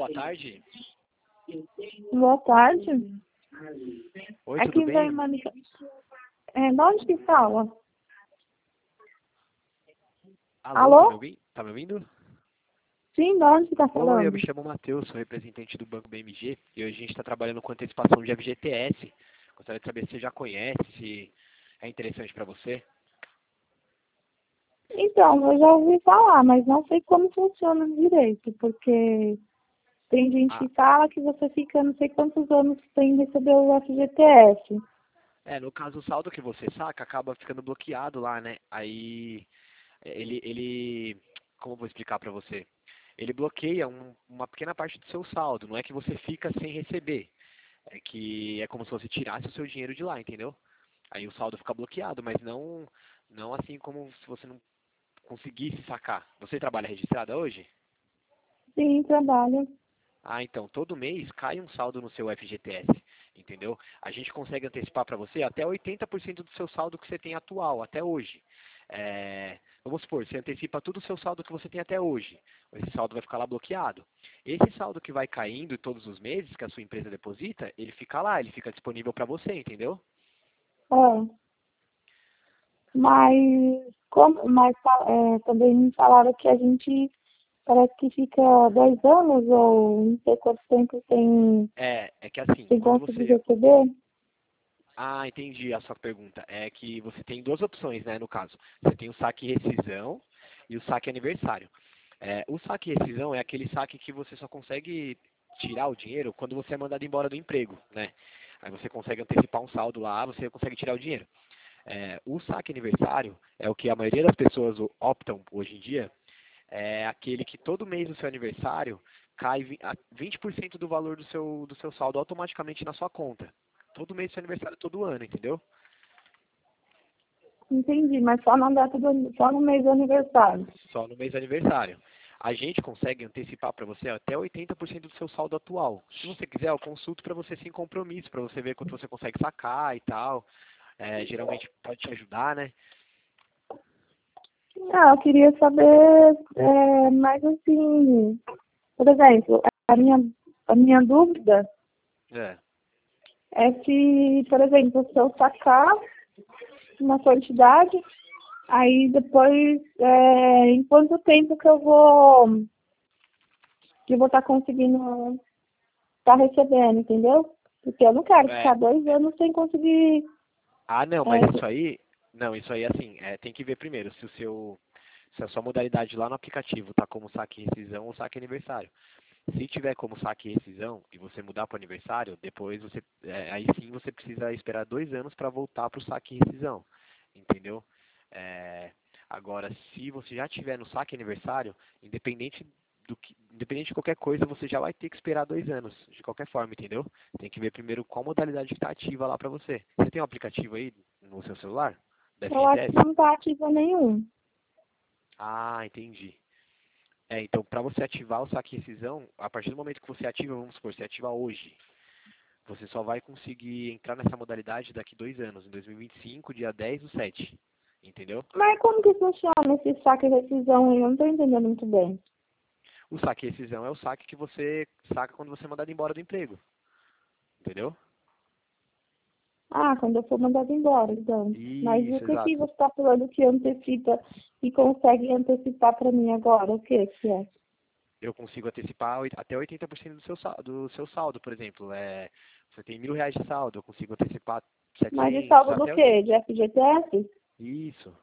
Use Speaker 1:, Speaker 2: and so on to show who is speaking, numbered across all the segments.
Speaker 1: boa tarde.
Speaker 2: Boa tarde.
Speaker 1: Oi,
Speaker 2: Aqui
Speaker 1: tudo bem?
Speaker 2: de onde que fala?
Speaker 1: Alô,
Speaker 2: Alô?
Speaker 1: Tá me ouvindo?
Speaker 2: Sim, de onde que tá
Speaker 1: Oi, eu
Speaker 2: falando?
Speaker 1: me chamo Matheus, sou representante do Banco BMG e hoje a gente está trabalhando com antecipação de FGTS. Gostaria de saber se você já conhece, se é interessante para você.
Speaker 2: Então, eu já ouvi falar, mas não sei como funciona direito, porque tem gente
Speaker 1: Ah,
Speaker 2: que fala que você fica não sei quantos anos sem receber o FGTS.
Speaker 1: no caso, o saldo que você saca acaba ficando bloqueado lá, né? Aí, como eu vou explicar para você? Ele bloqueia uma pequena parte do seu saldo, não é que você fica sem receber, é que é como se você tirasse o seu dinheiro de lá, entendeu? Aí o saldo fica bloqueado, mas não assim como se você não conseguisse sacar. Você trabalha registrada hoje?
Speaker 2: Sim, trabalho.
Speaker 1: Ah, então, todo mês cai um saldo no seu FGTS, entendeu? A gente consegue antecipar para você até 80% do seu saldo que você tem atual, até hoje. Vamos supor, você antecipa todo o seu saldo que você tem até hoje. Esse saldo vai ficar lá bloqueado. Esse saldo que vai caindo todos os meses que a sua empresa deposita, ele fica lá, ele fica disponível para você, entendeu?
Speaker 2: É, mas também me falaram que a gente parece que fica 2 anos ou não sei quanto tempo
Speaker 1: É que assim,
Speaker 2: sem
Speaker 1: quando
Speaker 2: conseguir
Speaker 1: você
Speaker 2: receber.
Speaker 1: Ah, entendi a sua pergunta. É que você tem duas opções, né, no caso. Você tem o saque e rescisão e o saque aniversário. O saque e rescisão é aquele saque que você só consegue tirar o dinheiro quando você é mandado embora do emprego, né? Aí você consegue antecipar um saldo lá, você consegue tirar o dinheiro. O saque aniversário é o que a maioria das pessoas optam hoje em dia, é aquele que todo mês do seu aniversário cai 20% do valor do seu saldo automaticamente na sua conta. Todo mês do seu aniversário, todo ano, entendeu?
Speaker 2: Entendi, mas só no mês do aniversário.
Speaker 1: Só no mês do aniversário. A gente consegue antecipar para você até 80% do seu saldo atual. Se você quiser, eu consulto para você sem compromisso, para você ver quanto você consegue sacar e tal. Geralmente pode te ajudar, né?
Speaker 2: Ah, eu queria saber mais assim, por exemplo, a minha dúvida
Speaker 1: É.
Speaker 2: é se, por exemplo, se eu sacar uma quantidade, aí depois, em quanto tempo que eu vou estar conseguindo estar recebendo, entendeu? Porque eu não quero ficar
Speaker 1: É.
Speaker 2: 2 anos sem conseguir.
Speaker 1: Ah, não, mas
Speaker 2: é,
Speaker 1: isso aí, não, isso aí assim, tem que ver primeiro se a sua modalidade lá no aplicativo tá como saque e rescisão ou saque aniversário. Se tiver como saque e rescisão e você mudar para o aniversário, depois aí sim você precisa esperar 2 anos para voltar para o saque e rescisão, entendeu? É, Agora, se você já tiver no saque aniversário, independente de qualquer coisa, você já vai ter que esperar 2 anos, de qualquer forma, entendeu? Tem que ver primeiro qual modalidade que está ativa lá para você. Você tem um aplicativo aí no seu celular, da
Speaker 2: eu acho que
Speaker 1: FGTS?
Speaker 2: não está ativa nenhum.
Speaker 1: Ah, entendi. Então, para você ativar o saque e rescisão, a partir do momento que você ativa, vamos supor, você ativa hoje, você só vai conseguir entrar nessa modalidade daqui 2 anos, em 2025, dia 10/7. Entendeu?
Speaker 2: Mas como que funciona esse saque de rescisão aí? Eu não estou entendendo muito bem.
Speaker 1: O saque e rescisão é o saque que você saca quando você é mandado embora do emprego. Entendeu?
Speaker 2: Ah, quando eu for mandado embora, então. Mas o
Speaker 1: Isso,
Speaker 2: que
Speaker 1: exato.
Speaker 2: você está falando que antecipa e consegue antecipar para mim agora? O que é?
Speaker 1: Eu consigo antecipar até 80% do seu saldo, por exemplo. Você tem R$ 1.000 de saldo, eu consigo antecipar
Speaker 2: Mas de
Speaker 1: 700,
Speaker 2: saldo do
Speaker 1: até
Speaker 2: quê?
Speaker 1: 800.
Speaker 2: De FGTS?
Speaker 1: Isso.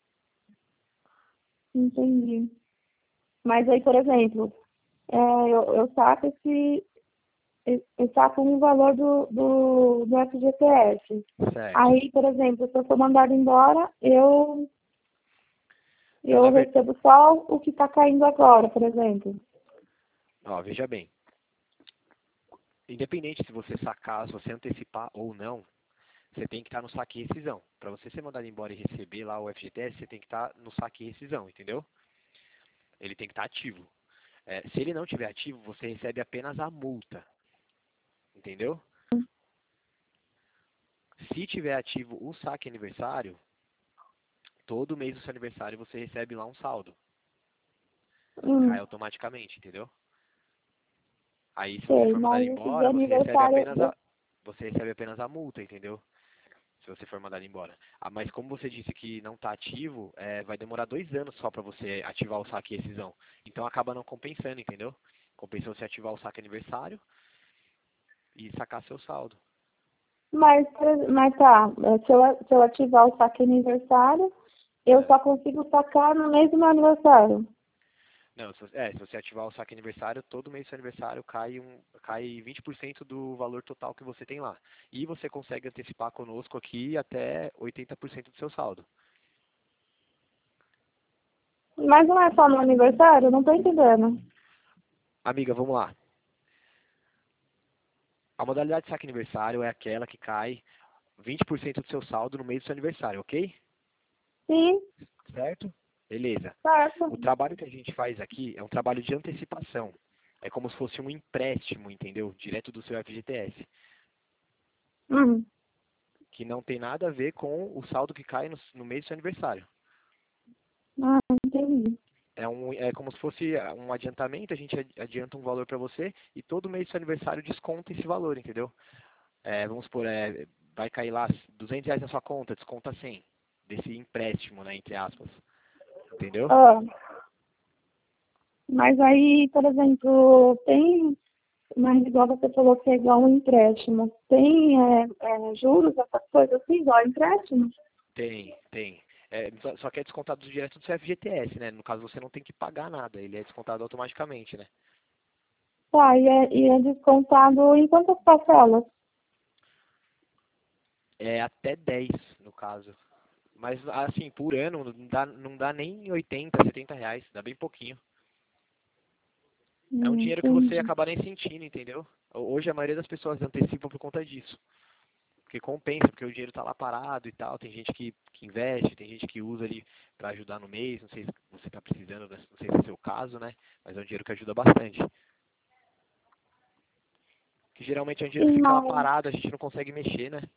Speaker 2: Entendi. Mas aí, por exemplo, eu saco eu saco um valor do FGTS.
Speaker 1: Certo.
Speaker 2: Aí, por exemplo, se eu for mandado embora, eu,
Speaker 1: Não,
Speaker 2: eu recebo só o que está caindo agora, por exemplo.
Speaker 1: veja bem. Independente se você sacar, se você antecipar ou não, você tem que estar no saque e rescisão. Para você ser mandado embora e receber lá o FGTS, você tem que estar no saque e rescisão, entendeu? Ele tem que estar ativo. Se ele não estiver ativo, você recebe apenas a multa, entendeu? Se tiver ativo o saque aniversário, todo mês do seu aniversário você recebe lá um saldo. Cai
Speaker 2: Hum,
Speaker 1: automaticamente, entendeu? Aí se você
Speaker 2: Sei,
Speaker 1: for mandado
Speaker 2: mas esse de
Speaker 1: embora,
Speaker 2: aniversário.
Speaker 1: você recebe apenas a multa, entendeu? Se você for mandado embora. Ah, mas como você disse que não está ativo, vai demorar 2 anos só para você ativar o saque e rescisão. Então acaba não compensando, entendeu? Compensa você ativar o saque aniversário e sacar seu saldo.
Speaker 2: Mas tá, se eu ativar o saque aniversário, eu
Speaker 1: É.
Speaker 2: só consigo sacar no mês do meu aniversário.
Speaker 1: Não, se você ativar o saque aniversário, todo mês do seu aniversário cai 20% do valor total que você tem lá. E você consegue antecipar conosco aqui até 80% do seu saldo.
Speaker 2: Mas não é só no aniversário? Eu não tô entendendo.
Speaker 1: Amiga, vamos lá. A modalidade de saque aniversário é aquela que cai 20% do seu saldo no mês do seu aniversário, ok?
Speaker 2: Sim,
Speaker 1: Certo? Beleza.
Speaker 2: certo.
Speaker 1: O trabalho que a gente faz aqui é um trabalho de antecipação. É como se fosse um empréstimo, entendeu? Direto do seu FGTS.
Speaker 2: Hum.
Speaker 1: Que não tem nada a ver com o saldo que cai no mês do seu aniversário.
Speaker 2: Ah, entendi.
Speaker 1: É como se fosse um adiantamento, a gente adianta um valor para você e todo mês do seu aniversário desconta esse valor, entendeu? Vamos supor, vai cair lá R$ 200 na sua conta, desconta 100 desse empréstimo, né, entre aspas. Entendeu?
Speaker 2: Ah, mas aí, por exemplo, tem, mas igual você falou que é igual um empréstimo, tem juros, essas coisas assim, igual empréstimo?
Speaker 1: Tem, tem. Só que é descontado direto do seu FGTS, né? No caso, você não tem que pagar nada, ele é descontado automaticamente, né?
Speaker 2: Tá, e é descontado em quantas parcelas?
Speaker 1: É até 10 no caso. Mas, assim, por ano, não dá nem R$ 80, R$ 70, dá bem pouquinho. É um dinheiro que você
Speaker 2: Entendi.
Speaker 1: acaba nem sentindo, entendeu? Hoje a maioria das pessoas antecipam por conta disso. Porque compensa, porque o dinheiro tá lá parado e tal. Tem gente que investe, tem gente que usa ali para ajudar no mês. Não sei se você tá precisando, não sei se é o seu caso, né? Mas é um dinheiro que ajuda bastante. Que geralmente é um dinheiro que
Speaker 2: Sim,
Speaker 1: fica lá
Speaker 2: mas,
Speaker 1: parado, a gente não consegue mexer, né?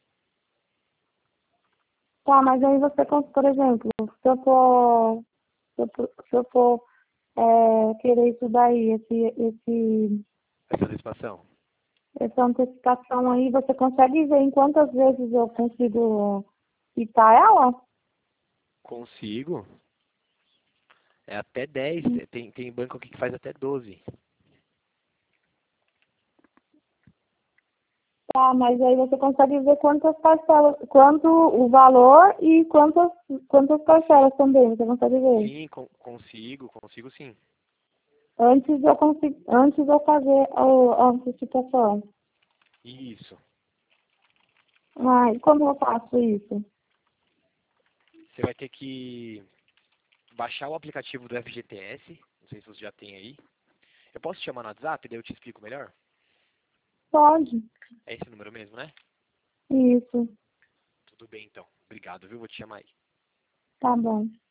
Speaker 2: tá, mas aí você, por exemplo, se eu for querer isso daí,
Speaker 1: Essa antecipação.
Speaker 2: essa antecipação aí, você consegue ver em quantas vezes eu consigo quitar ela?
Speaker 1: Consigo. É até 10. Tem banco aqui que faz até 12.
Speaker 2: Tá, mas aí você consegue ver quantas parcelas, quanto o valor e quantas parcelas também, você consegue ver.
Speaker 1: Sim, consigo sim.
Speaker 2: Antes de eu fazer a antecipação.
Speaker 1: Isso.
Speaker 2: Ah, e como eu faço isso?
Speaker 1: Você vai ter que baixar o aplicativo do FGTS. Não sei se você já tem aí. Eu posso te chamar no WhatsApp, daí eu te explico melhor?
Speaker 2: Pode.
Speaker 1: É esse número mesmo, né?
Speaker 2: Isso.
Speaker 1: Tudo bem, então. Obrigado, viu? Vou te chamar aí.
Speaker 2: Tá bom.